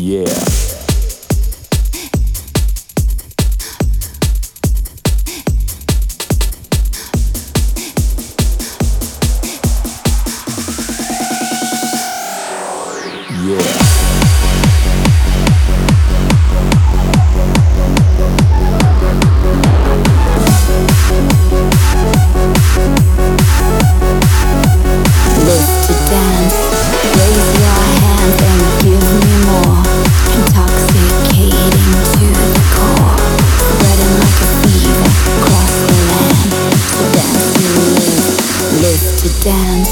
Yeah. Yeah. Live to dance, raise your hands and give me more. Intoxicating to the core, spreading like a fever across the land. To dance to live to dance.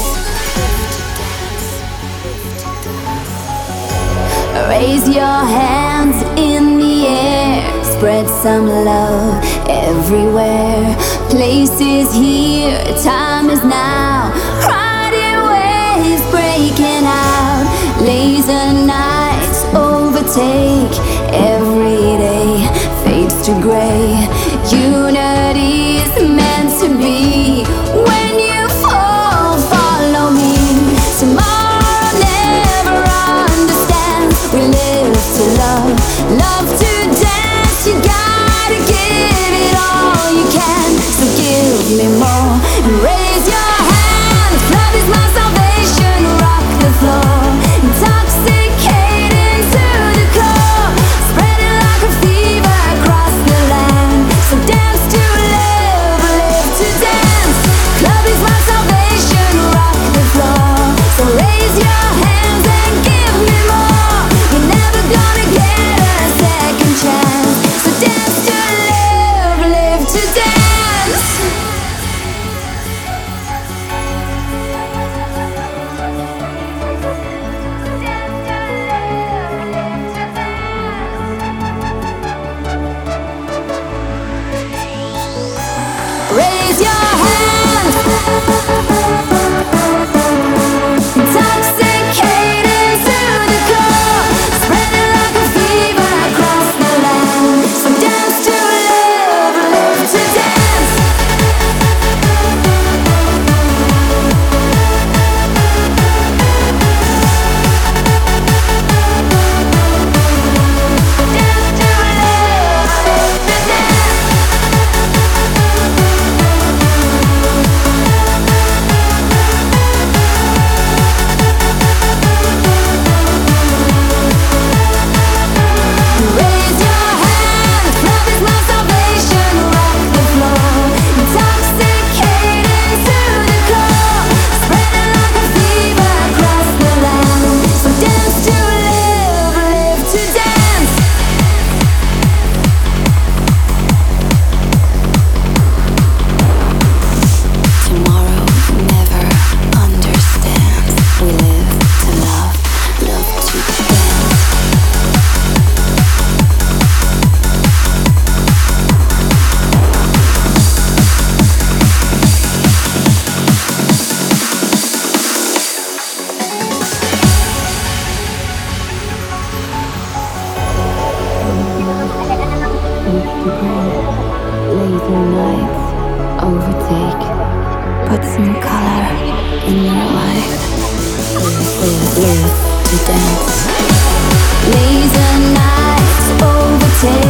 Raise your hands in the air, spread some love everywhere. Place is here, time is now. Riding waves breaking out, laser nights overtake. Every day fades to gray. Unity's meant to be. When you fall, follow me. Tomorrow never understands. We live to love, love to dance. You gotta give it all you can. So give me more and raise your hands. Love is my salvation. Rock the floor, intoxicating to the core, spreading like a fever across the land. So dance to live, live to dance. Love is my salvation. Rock the floor. So raise your hands and give me more. You're never gonna get a second chance. So dance to live, live to dance. Raise your hands. Intoxicating to the core, spreading like a fever across the land. So dance to live, live to dance. Dance to live, live to dance. Raise your hands, love is my salvation. Rock the floor, intoxicating to the core, spreading like a fever across the land. So dance to live, live to dance. Tomorrow never understands. We live to love, love to dance. Laser nights overtake. Put some color in your life. Live to dance. Laser nights overtake.